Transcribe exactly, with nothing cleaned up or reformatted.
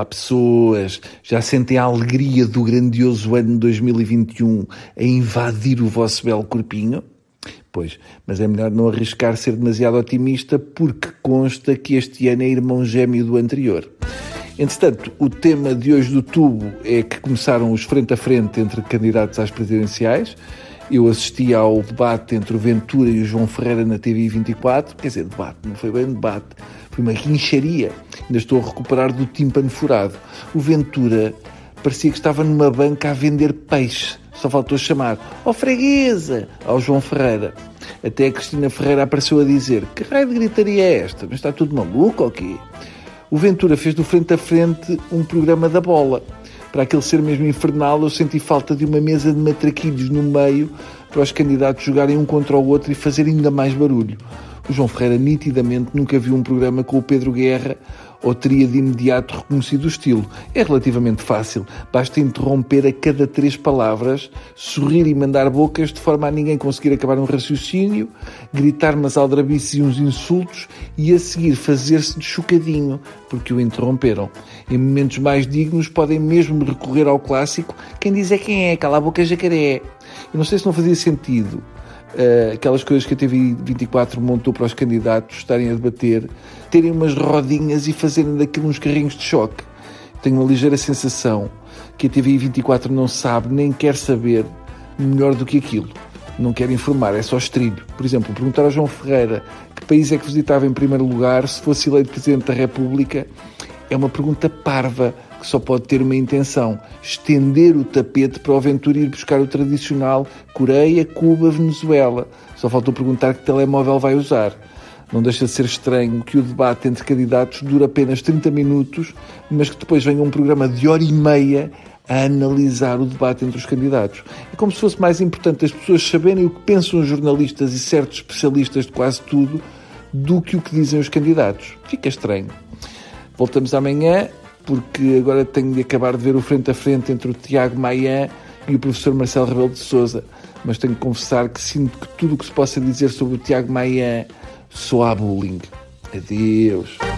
Olá pessoas, já sentem a alegria do grandioso ano dois mil e vinte e um a invadir o vosso belo corpinho? Pois, mas é melhor não arriscar ser demasiado otimista porque consta que este ano é irmão gêmeo do anterior. Entretanto, o tema de hoje do tubo é que começaram os frente a frente entre candidatos às presidenciais. Eu assisti ao debate entre o Ventura e o João Ferreira na T V vinte e quatro. Quer dizer, debate, não foi bem debate, foi uma guincharia. Ainda estou a recuperar do tímpano furado. O Ventura parecia que estava numa banca a vender peixe. Só faltou chamar, ó freguesa, ao João Ferreira. Até a Cristina Ferreira apareceu a dizer, que raio de gritaria é esta? Mas está tudo maluco ou quê? O Ventura fez do frente a frente um programa da bola. Para aquele ser mesmo infernal, eu senti falta de uma mesa de matraquilhos no meio para os candidatos jogarem um contra o outro e fazerem ainda mais barulho. O João Ferreira nitidamente nunca viu um programa com o Pedro Guerra ou teria de imediato reconhecido o estilo. É relativamente fácil, basta interromper a cada três palavras, sorrir e mandar bocas de forma a ninguém conseguir acabar um raciocínio, gritar umas aldrabices e uns insultos e a seguir fazer-se de chocadinho, porque o interromperam. Em momentos mais dignos podem mesmo recorrer ao clássico quem diz é quem é, cala a boca jacaré. Eu não sei se não fazia sentido Uh, aquelas coisas que a T V vinte e quatro montou para os candidatos estarem a debater, terem umas rodinhas e fazerem daquilo uns carrinhos de choque. Tenho uma ligeira sensação que a T V vinte e quatro não sabe nem quer saber melhor do que aquilo. Não quer informar, é só estrilho. Por exemplo, perguntar ao João Ferreira que país é que visitava em primeiro lugar se fosse eleito Presidente da República é uma pergunta parva que só pode ter uma intenção, estender o tapete para o Ventura ir buscar o tradicional Coreia, Cuba, Venezuela. Só faltou perguntar que telemóvel vai usar. Não deixa de ser estranho que o debate entre candidatos dure apenas trinta minutos, mas que depois venha um programa de hora e meia a analisar o debate entre os candidatos. É como se fosse mais importante as pessoas saberem o que pensam os jornalistas e certos especialistas de quase tudo do que o que dizem os candidatos. Fica estranho. Voltamos amanhã, porque agora tenho de acabar de ver o frente a frente entre o Tiago Maia e o professor Marcelo Rebelo de Sousa, mas tenho de confessar que sinto que tudo o que se possa dizer sobre o Tiago Maia soa a bullying. Adeus.